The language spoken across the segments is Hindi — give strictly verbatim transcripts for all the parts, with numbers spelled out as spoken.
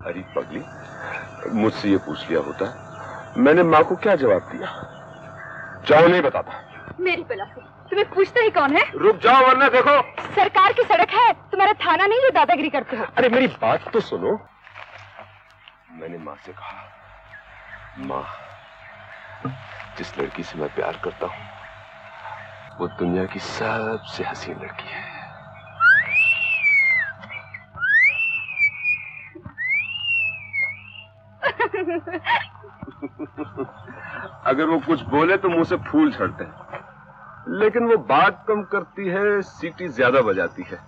अरे पगली, मुझसे ये पूछ लिया होता, मैंने माँ को क्या जवाब दिया? जाओ, नहीं बताता। मेरी बला से तुम्हें पूछता ही कौन है? रुक जाओ वरना देखो। सरकार की सड़क है, तुम्हारा थाना नहीं, ये दादागिरी करते हो। अरे मेरी बात तो सुनो। मैंने माँ से कहा, माँ, जिस लड़की से मैं प्यार करता हूँ वो दुनिया की सबसे हसीन लड़की है। अगर वो कुछ बोले तो मुंह से फूल झड़ते हैं, लेकिन वो बात कम करती है, सीटी ज्यादा बजाती है।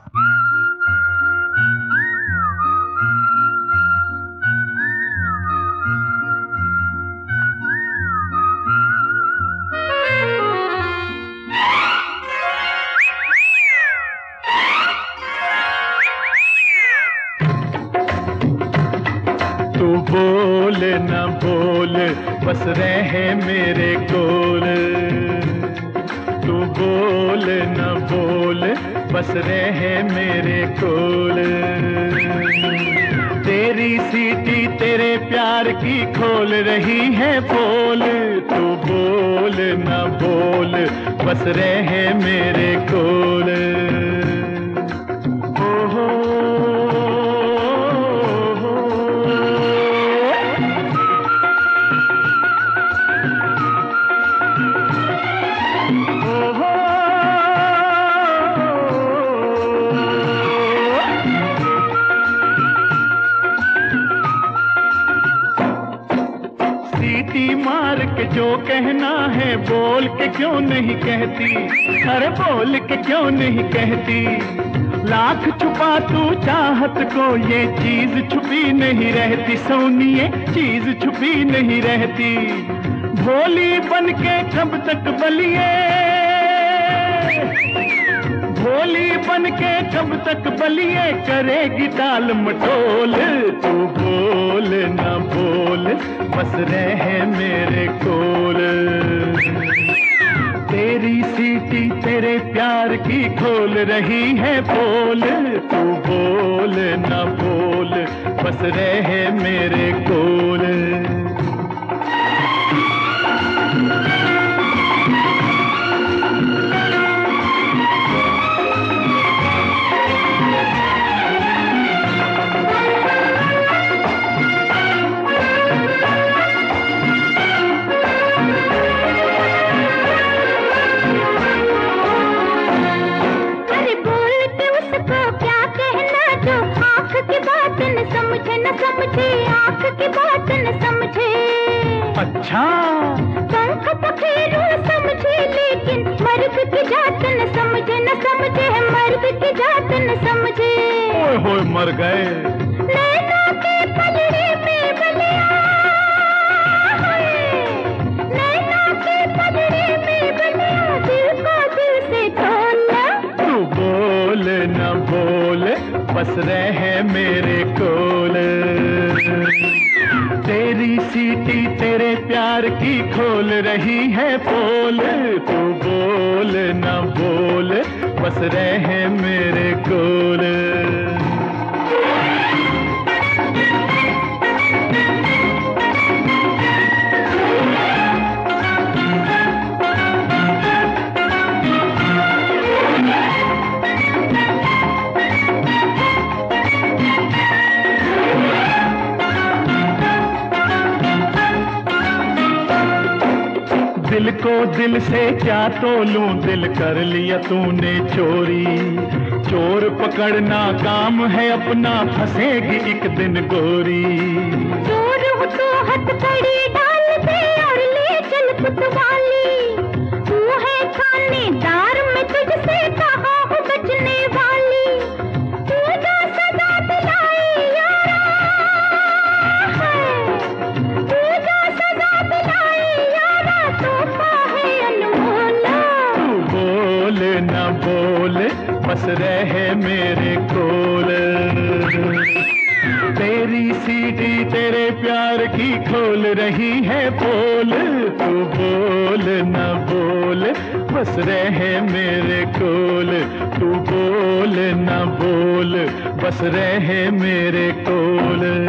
तू बोल न बोल, बस रहे मेरे कोल। तू बोल न बोल, बस रहे मेरे कोल। तेरी सीटी तेरे प्यार की खोल रही है पोल। तू बोल न बोल, बस रहे मेरे कोल। मार के जो कहना है बोल के क्यों नहीं कहती? अरे बोल के क्यों नहीं कहती? लाख छुपा तू चाहत को, ये चीज छुपी नहीं रहती सोनिए, चीज छुपी नहीं रहती। भोली बन के कब तक बलिए, भोली बन के कब तक बलिए करेगी टाल मटोल। तू बोल न बोल, बस रहे मेरे कोल। तेरी सीटी तेरे प्यार की खोल रही है पोल। तू बोल न बोल, बस रहे मेरे कोल। समझे न समझे, आँख की बात न समझे। अच्छा, पंख पखेरू समझे, लेकिन मर्द की जात न समझे, न समझे मर्द की जात न समझे। ओए होए मर गए। नैना के पलड़े में बलिया, नैना के पलड़े में बलिया, दिल को दिल से तोड़ना। तू बोल न बोल, बस रहे मेरे कोल। तेरी सीटी तेरे प्यार की खोल रही है पोल। तू बोल न बोल, बस रहे मेरे कोल। दिल को दिल से क्या तोलूं, दिल कर लिया तूने चोरी। चोर पकड़ना काम है अपना, फंसेगी एक दिन गोरी। चोर हो तो हथकड़ी डाल दे और ले चल पुतवाली। तू है थानेदार, मैं तुझसे कहा हूँ बचने वाली। तू जो सजा दिलाई यारा, तू जो सजा दिलाई यारा, तोहफा है अनमोला। तू बोल न बोल, बस रहे मेरे कोल। तेरी सीटी तेरे प्यार की खोल रही है पोल। तू बोल न बोल, बस रहे मेरे कोल। तू बोल न बोल, बस रहे मेरे कोल।